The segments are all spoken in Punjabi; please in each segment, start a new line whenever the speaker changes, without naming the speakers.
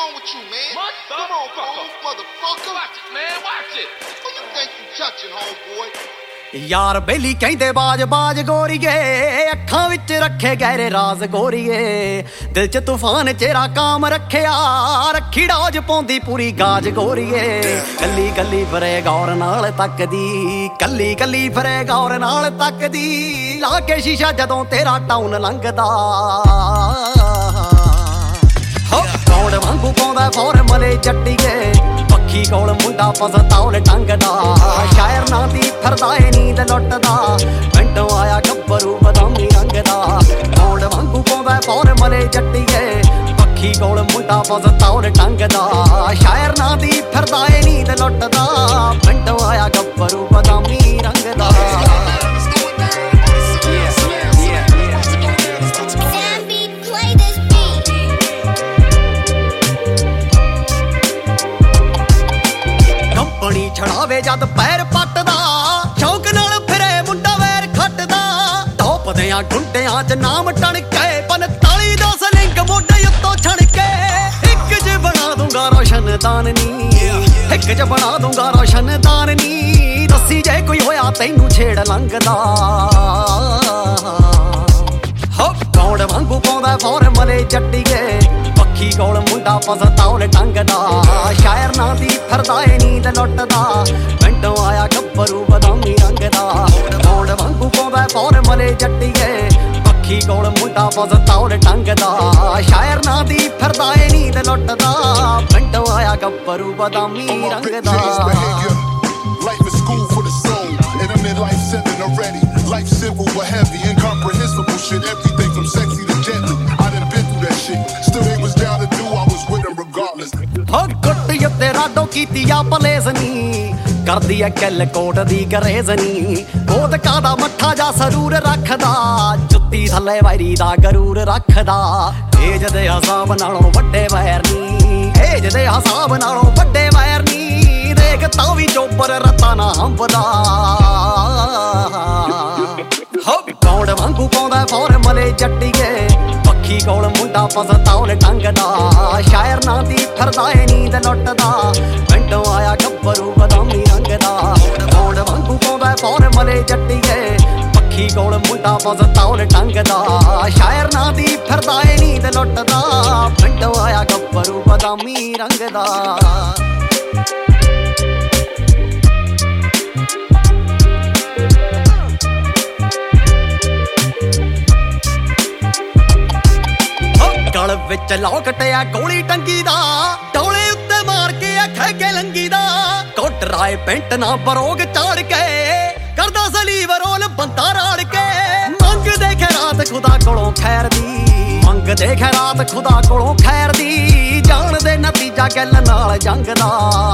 wrong with you, man? Come on, motherfucker.
Watch it, man, watch it.
Who you think you touching, homeboy?
ਯਾਰ ਬੇਲੀ ਕਹਿੰਦੇ ਬਾਜ ਬਾਜ ਗੋਰੀਏ ਅੱਖਾਂ ਵਿੱਚ ਰੱਖੇ ਗਹਿਰੇ ਰਾਜ਼ ਗੋਰੀਏ ਦਿਲ 'ਚ ਤੂਫਾਨ ਚਿਹਰਾ ਕਾਮ ਰੱਖਿਆ ਰੱਖੀ ਡੋਜ ਪਾਉਂਦੀ ਪੂਰੀ ਗਾਜ ਗੋਰੀਏ ਕੱਲੀ ਕੱਲੀ ਫਰੇ ਗੌਰ ਨਾਲ ਤੱਕਦੀ ਕੱਲੀ ਕੱਲੀ ਫਰੇ ਗੌਰ ਨਾਲ ਤੱਕਦੀ ਲਾ ਕੇ ਸ਼ੀਸ਼ਾ ਜਦੋਂ ਤੇਰਾ ਟਾਊਨ ਲੰਘਦਾ ਹੋ ਕੌੜ ਵਾਂਗੂ ਪਾਉਂਦਾ ਫੋਰਮਲੇ ਜੱਟੀਏ ਪੱਖੀ ਕੋਲ ਮੁੰਡਾ ਪਸਤੌਲ ਟੰਗਦਾ ਸ਼ਾਇਰ ਨਾਂ ਦੀ ਫਿਰਦਾ ਏ ਨੀਂਦ ਲੁੱਟਦਾ ਪਿੰਡੋਂ ਆਇਆ ਗੱਭਰੂ ਬਦਾਮੀ ਰੰਗ ਦਾ ਕੌੜ ਵਾਂਗੂ ਪਾਉਂਦਾ ਫੋਰਮਲੇ ਜੱਟੀਏ ਪੱਖੀ ਕੋਲ ਮੁੰਡਾ ਪਸਤੌਲ ਟੰਗਦਾ ਸ਼ਾਇਰ ਨਾਂ ਦੀ ਫਿਰਦਾ ਏ ਨੀਂਦ ਲੁੱਟਦਾ ਪਿੰਡੋਂ ਆਇਆ ਗੱਭਰੂ ਬਦਾਮੀ ਰੰਗ ਦਾ ਛੜਾਵੇ ਜਦ ਪੈਰ ਪੱਟਦਾ ਸ਼ੌਕ ਨਾਲ ਫਿਰੇ ਮੁੰਡਾ ਵੈਰ ਖੱਟਦਾ ਟੋਪਦਿਆਂ ਗੁੰਡਿਆਂ 'ਚ ਨਾਮ ਟਣਕੇ 45 ਦਾ ਸਲਿੰਗ ਮੋਢੇ ਉੱਤੋਂ ਛਣਕੇ ਇੱਕ 'ਚ ਬਣਾ ਦੂੰਗਾ ਰੋਸ਼ਨਦਾਨ ਨੀ ਇੱਕ 'ਚ ਬਣਾ ਦੂੰਗਾ ਰੋਸ਼ਨਦਾਨ ਨੀ ਦੱਸੀ ਜੇ ਕੋਈ ਹੋਇਆ ਤੈਨੂੰ ਛੇੜ ਲੰਘਦਾ ਹੋ ਕੌੜ ਵਾਂਗੂ ਪਾਉਂਦਾ ਫੋਰਮਲੇ ਜੱਟੀਏ ਪੱਖੀ ਕੋਲ ਮੁੰਡਾ ਪਸਤੌਲ ਟੰਗਦਾ ਸ਼ਾਇਰ ਨਾਂ ਦੀ ਫਿਰਦਾ ਏ ਨੀਂਦ ਲੁੱਟਦਾ ਪਿੰਡੋਂ ਆਇਆ ਗੱਭਰੂ ਬਦਾਮੀ ਰੰਗ ਦਾ ਕੌੜ ਵਾਂਗੂ ਪਾਉਂਦਾ ਫੋਰਮਲੇ ਜੱਟੀਏ ਪੱਖੀ ਕੋਲ ਮੁੰਡਾ ਪਸਤੌਲ ਟੰਗਦਾ ਸ਼ਾਇਰ ਨਾਂ ਦੀ ਫਿਰਦਾ ਏ ਨੀਂਦ ਲੁੱਟਦਾ ਪਿੰਡੋਂ ਆਇਆ ਗੱਭਰੂ ਬਦਾਮੀ ਰੰਗ ਦਾ
Life is school for the soul, and I'm in life 7 already. Life simple but heavy, incomprehensible shit. Everything from sexy to gently. I done been through that shit. Still they was down to do, I was with them regardless.
ਹੋ ਗੁੱਟ ਉੱਤੇ ਰਾਡੋ ਕੀਤੀ ਆ ਪਲੇਸ ਨੀ ਕਰਦੀ ਐ ਕਿੱਲ ਕੋਟ ਦੀ ਗਰੇਜ਼ ਨੀ ਕੋਦਕਾ ਦਾ ਮੱਠਾ ਜਾ ਸਰੂਰ ਰੱਖਦਾ ਜੁੱਤੀ ਥੱਲੇ ਵੈਰੀ ਦਾ ਗਰੂਰ ਰੱਖਦਾ ਏਜ ਦੇ ਹਿਸਾਬ ਨਾਲੋਂ ਵੱਡੇ ਵੈਰ ਨੀ ਏਜ ਦੇ ਹਿਸਾਬ ਨਾਲੋਂ ਵੱਡੇ ਵੈਰ ਨੀ ਦੇਖ ਤਾਂ ਵੀ ਚੋਪਰ ਰਤਾ ਨਾ ਹੰਬਦਾ ਹੋ ਕੌੜ ਵਾਂਗੂ ਪਾਉਂਦਾ ਫੋਰਮਲੇ ਜੱਟੀਏ ਪੱਖੀ ਕੋਲ ਮੁੰਡਾ ਪਸਤੌਲ ਟੰਗਦਾ ਸ਼ਾਇਰ ਨਾਂ ਦੀ ਫਿਰਦਾ ਏ ਨੀਂਦ ਲੁੱਟਦਾ ਪਿੰਡੋਂ ਆਇਆ ਗੱਭਰੂ ਬਦਾਮੀ ਰੰਗ ਦਾ ਕੌੜ ਵਾਂਗੂ ਪਾਉਂਦਾ ਫੋਰਮਲੇ ਜੱਟੀਏ ਪੱਖੀ ਕੋਲ ਮੁੰਡਾ ਪਸਤੌਲ ਟੰਗਦਾ ਸ਼ਾਇਰ ਨਾਂ ਦੀ ਫਿਰਦਾ ਏ ਨੀਂਦ ਲੁੱਟਦਾ ਪਿੰਡੋਂ ਆਇਆ ਗੱਭਰੂ ਬਦਾਮੀ ਰੰਗ ਦਾ ਗਲ ਵਿੱਚ ਲੋਕਟਿਆ ਗੋਲੀ ਟੰਗੀ ਦਾ ਡੋਲੇ ਉੱਤੇ ਮਾਰ ਕੇ ਆਖੇ ਕੇ ਲੰਗੀ ਦਾ ਕੋਟ ਰਾਏ ਪੈਂਟ ਨਾ ਬਰੋਗ ਚਾੜ ਕੇ ਕਰਦਾ ਸਲੀਵਰ ਰੋਲ ਬੰਦਾ ਰਾੜ ਕੇ ਮੰਗਦੇ ਖੈਰਾਤ ਖੁਦਾ ਕੋਲੋਂ ਖੈਰ ਦੀ ਮੰਗਦੇ ਖੈਰਾਤ ਖੁਦਾ ਕੋਲੋਂ ਖੈਰ ਦੀ ਜਾਣਦੇ ਨਤੀਜਾ ਗੱਲ ਨਾਲ ਜੰਗ ਦਾ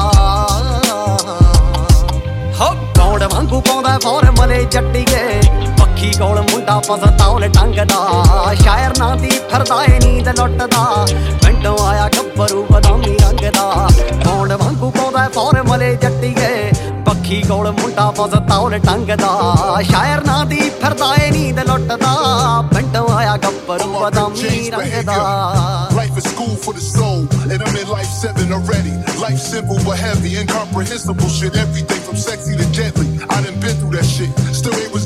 ਹੋ ਕੌੜ ਵਾਂਗੂ ਪਾਉਂਦਾ ਫੋਰਮਲੇ ਜੱਟੀਏ ਪੱਖੀ ਕੋਲ ਮੁੰਡਾ ਪਸਤੌਲ ਟੰਗਦਾ ਸ਼ਾਇਰ ਨਾਂ ਦੀ ਫਿਰਦਾ ਏ ਨੀਂਦ ਲੁੱਟਦਾ ਪਿੰਡੋਂ ਆਇਆ ਗੱਭਰੂ ਬਦਾਮੀ ਰੰਗ ਦਾ ਕੌੜ ਵਾਂਗੂ ਪਾਉਂਦਾ ਫੋਰਮਲੇ ਜੱਟੀਏ ਪੱਖੀ ਕੋਲ ਮੁੰਡਾ ਪਸਤੌਲ ਟੰਗਦਾ ਸ਼ਾਇਰ ਨਾਂ ਦੀ ਫਿਰਦਾ ਏ ਨੀਂਦ ਲੁੱਟਦਾ ਪਿੰਡੋਂ ਆਇਆ ਗੱਭਰੂ ਬਦਾਮੀ ਰੰਗ ਦਾ
Life is school for the soul, and I'm in life 7 already. Life simple but heavy, incomprehensible shit. Everything from sexy to gently. I done been through that shit. Still they was